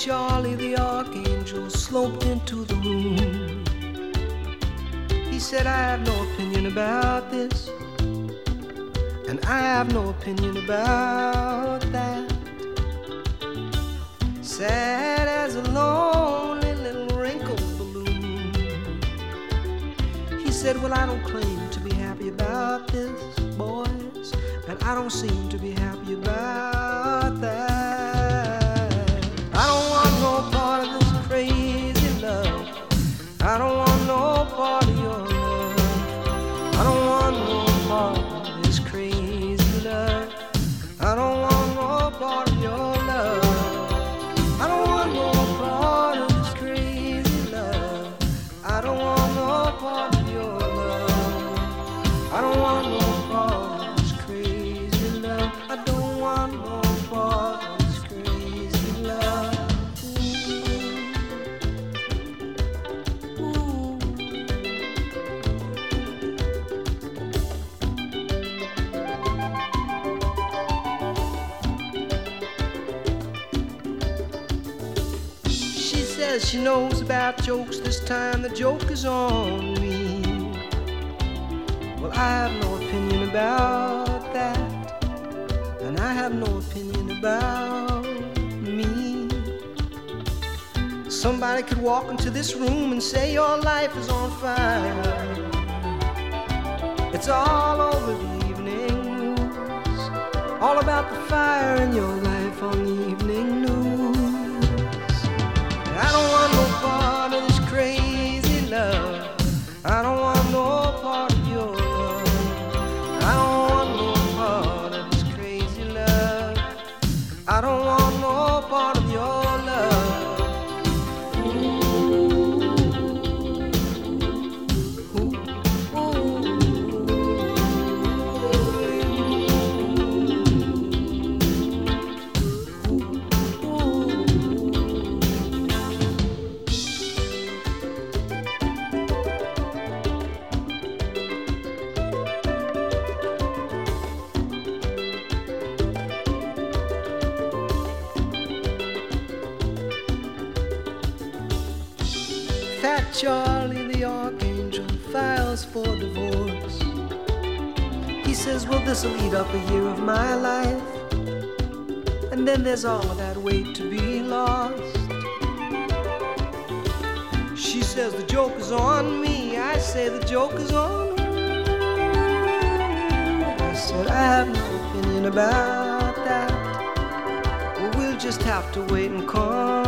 Charlie the Archangel sloped into the room. He said, I have no opinion about this, and I have no opinion about that. Sad as a lonely little wrinkled balloon. He said, well, I don't claim to be happy about this, boys, and I don't seem to be happy about that. I don't want no part of this crazy love. I don't want no part of your love. I don't want no part of this crazy love. I don't want no part of your love. I don't want no part of this crazy love. I don't want no part of your love. I don't want no part of this crazy love. I don't want no part of this crazy love. She says she knows about jokes. This time the joke is on me. Well, I have no opinion about that, and I have no opinion about me. Somebody could walk into this room and say your life is on fire. It's all over the evening news, all about the fire in your life on the evening news. I don't want no part of this crazy love. I don't want no part of your love. I don't want no part of this crazy love. I don't want no part of your love. Fat Charlie the Archangel files for divorce. He says, well, this'll eat up a year of my life, and then there's all of that weight to be lost. She says the joke is on me. I say the joke is on her. I said, I have no opinion about that. Well, we'll just have to wait and call